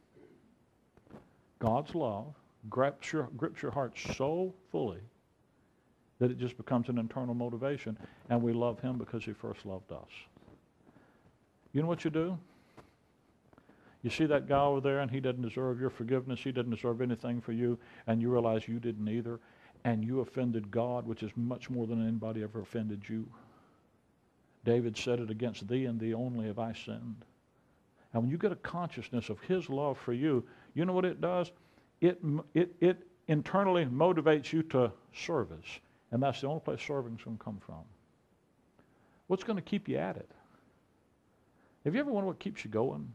God's love grips your heart so fully that it just becomes an internal motivation, and we love Him because He first loved us. You know what you do? You see that guy over there, and he doesn't deserve your forgiveness. He doesn't deserve anything for you, and you realize you didn't either, and you offended God, which is much more than anybody ever offended you. David said it, against thee and thee only have I sinned. And when you get a consciousness of His love for you, you know what it does? It internally motivates you to service, and that's the only place serving's going to come from. What's going to keep you at it? Have you ever wondered what keeps you going?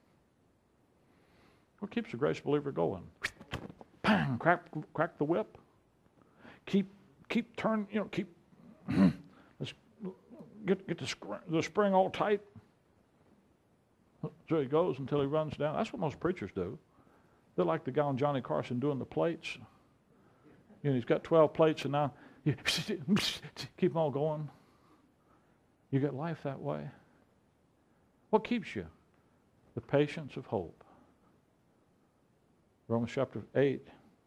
What keeps a grace believer going? Bang! Crack the whip. Keep turning. You know, keep. Let's get the spring all tight. So he goes until he runs down. That's what most preachers do. They're like the guy on Johnny Carson doing the plates. You know, he's got 12 plates, and now you keep them all going. You get life that way. What keeps you? The patience of hope. Romans chapter 8.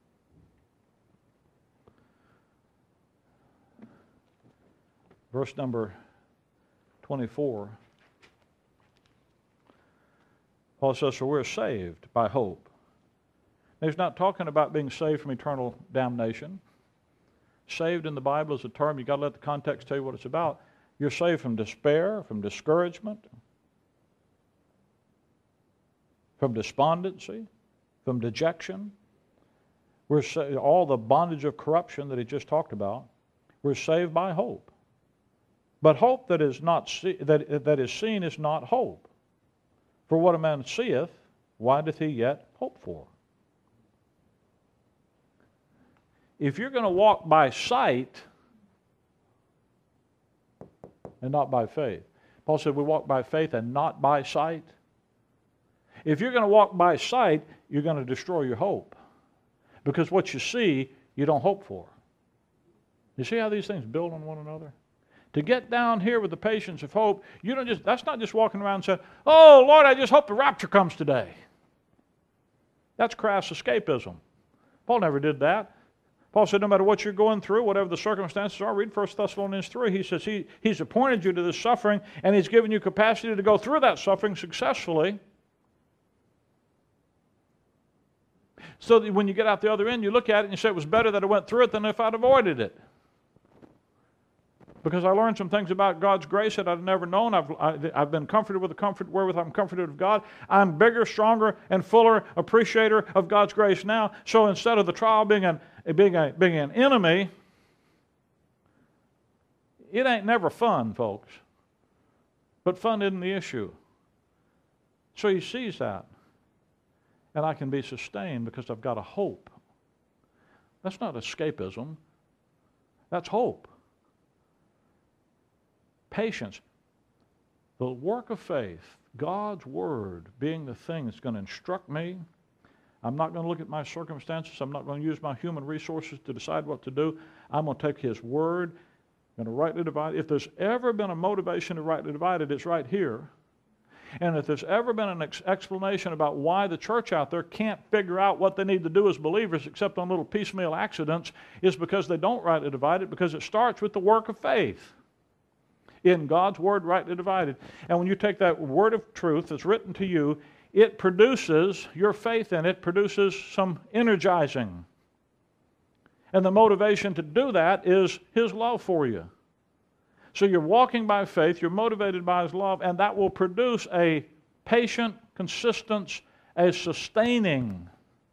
Verse number 24. Paul says, for we're saved by hope. Now, he's not talking about being saved from eternal damnation. Saved in the Bible is a term, you've got to let the context tell you what it's about. You're saved from despair, from discouragement, from despondency, from dejection. We're all the bondage of corruption that he just talked about. We're saved by hope. But hope that is that is seen is not hope. For what a man seeth, why doth he yet hope for? If you're going to walk by sight and not by faith. Paul said we walk by faith and not by sight. If you're going to walk by sight, you're going to destroy your hope. Because what you see, you don't hope for. You see how these things build on one another? To get down here with the patience of hope, that's not just walking around and saying, oh, Lord, I just hope the rapture comes today. That's crass escapism. Paul never did that. Paul said no matter what you're going through, whatever the circumstances are, read 1 Thessalonians 3. He says he's appointed you to this suffering, and he's given you capacity to go through that suffering successfully. So that when you get out the other end, you look at it and you say, it was better that I went through it than if I'd avoided it. because I learned some things about God's grace that I'd never known. I've been comforted with the comfort wherewith I'm comforted of God. I'm bigger, stronger, and fuller appreciator of God's grace now. So instead of the trial being an enemy, it ain't never fun, folks. But fun isn't the issue. So he sees that. And I can be sustained because I've got a hope. That's not escapism. That's hope. Patience. The work of faith, God's Word being the thing that's going to instruct me. I'm not going to look at my circumstances. I'm not going to use my human resources to decide what to do. I'm going to take His Word. I'm going to rightly divide it. If there's ever been a motivation to rightly divide it, it's right here. And if there's ever been an explanation about why the church out there can't figure out what they need to do as believers except on little piecemeal accidents, is because they don't rightly divide it, because it starts with the work of faith in God's Word rightly divided. And when you take that word of truth that's written to you, it produces, your faith in it produces some energizing. And the motivation to do that is His love for you. So you're walking by faith, you're motivated by His love, and that will produce a patient consistence, a sustaining.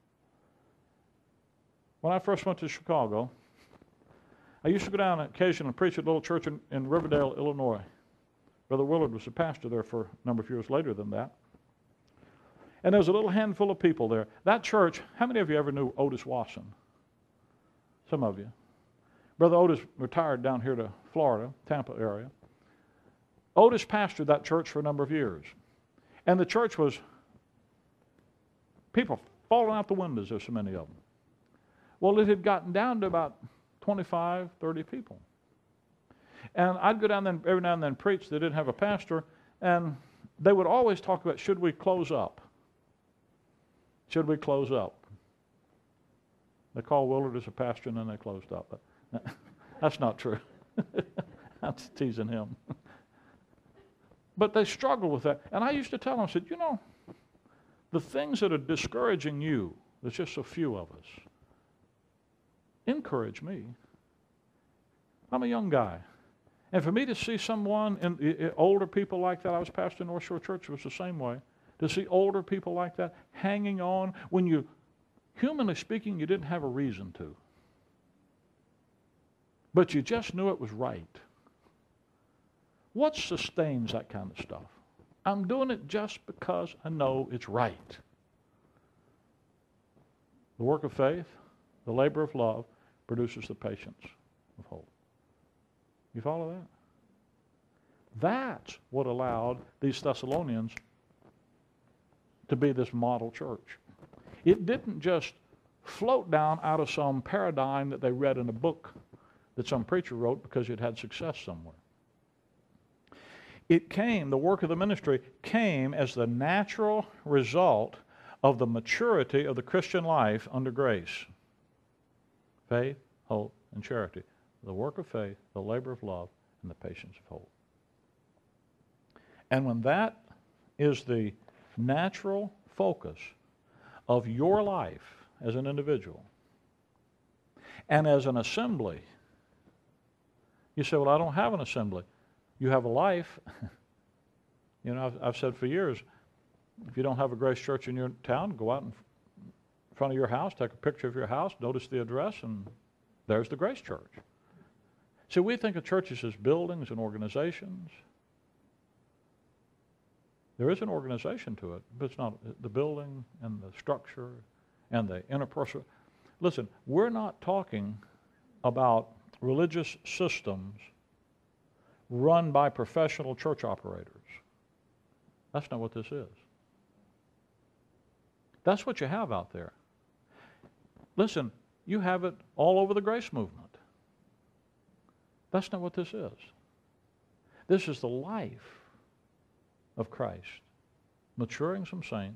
When I first went to Chicago, I used to go down occasionally and preach at a little church in Riverdale, Illinois. Brother Willard was the pastor there for a number of years later than that. And there was a little handful of people there. That church, how many of you ever knew Otis Wasson? Some of you. Brother Otis retired down here to Florida, Tampa area. Otis pastored that church for a number of years. And the church was people falling out the windows, there's so many of them. Well, it had gotten down to about 25, 30 people. And I'd go down there every now and then preach. They didn't have a pastor. And they would always talk about, should we close up? Should we close up? They called Willard as a pastor and then they closed up. But that's not true. That's teasing him. But they struggle with that. And I used to tell them, I said, you know, the things that are discouraging you, there's just so few of us, encourage me. I'm a young guy. And for me to see someone, older people like that, I was pastor in North Shore Church, it was the same way, to see older people like that hanging on when you, humanly speaking, you didn't have a reason to. But you just knew it was right. What sustains that kind of stuff? I'm doing it just because I know it's right. The work of faith, the labor of love, produces the patience of hope. You follow that? That's what allowed these Thessalonians to be this model church. It didn't just float down out of some paradigm that they read in a book that some preacher wrote because it had success somewhere. It came, the work of the ministry came as the natural result of the maturity of the Christian life under grace. Faith, hope, and charity. The work of faith, the labor of love, and the patience of hope. And when that is the natural focus of your life as an individual and as an assembly, you say, well, I don't have an assembly. You have a life. You know, I've said for years, if you don't have a Grace Church in your town, go out in front of your house, take a picture of your house, notice the address, and there's the Grace Church. See, we think of churches as buildings and organizations. There is an organization to it, but it's not the building and the structure and the interpersonal. Listen, we're not talking about religious systems run by professional church operators. That's not what this is. That's what you have out there. Listen, you have it all over the grace movement. That's not what this is. This is the life of Christ, maturing some saints,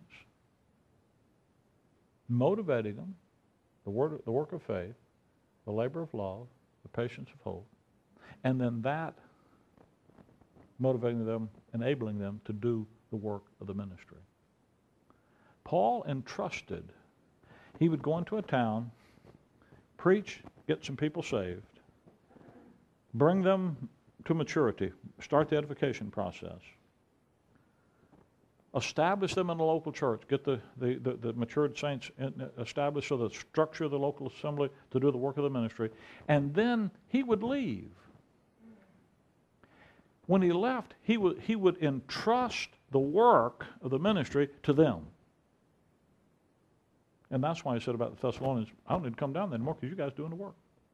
motivating them, the work of faith, the labor of love, the patience of hope, and then that motivating them, enabling them to do the work of the ministry. Paul entrusted, he would go into a town, preach, get some people saved, bring them to maturity. Start the edification process. Establish them in the local church. Get the matured saints established so the structure of the local assembly to do the work of the ministry. And then he would leave. When he left, he would entrust the work of the ministry to them. And that's why he said about the Thessalonians, I don't need to come down there anymore because you guys are doing the work.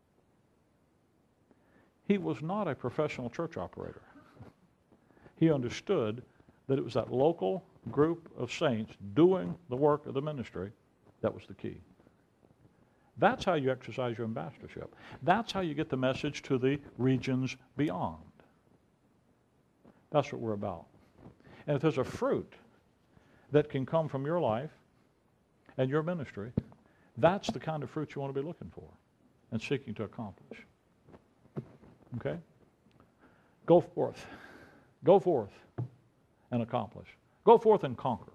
He was not a professional church operator. He understood that it was that local group of saints doing the work of the ministry that was the key. That's how you exercise your ambassadorship. That's how you get the message to the regions beyond. That's what we're about. And if there's a fruit that can come from your life and your ministry, that's the kind of fruit you want to be looking for and seeking to accomplish. Okay? Go forth. Go forth and accomplish. Go forth and conquer.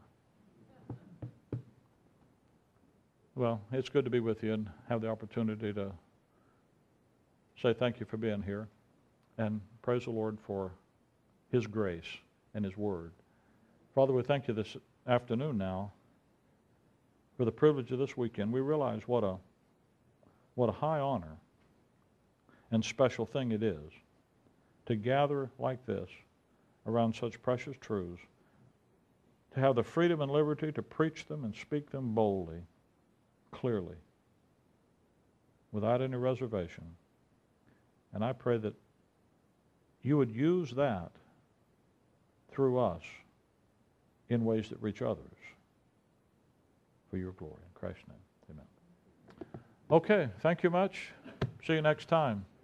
Well, it's good to be with you and have the opportunity to say thank you for being here and praise the Lord for His grace and His Word. Father, we thank you this afternoon now for the privilege of this weekend. We realize what a high honor and special thing it is to gather like this around such precious truths, to have the freedom and liberty to preach them and speak them boldly, clearly, without any reservation. And I pray that you would use that through us in ways that reach others for your glory. In Christ's name, amen. Okay, thank you much. See you next time.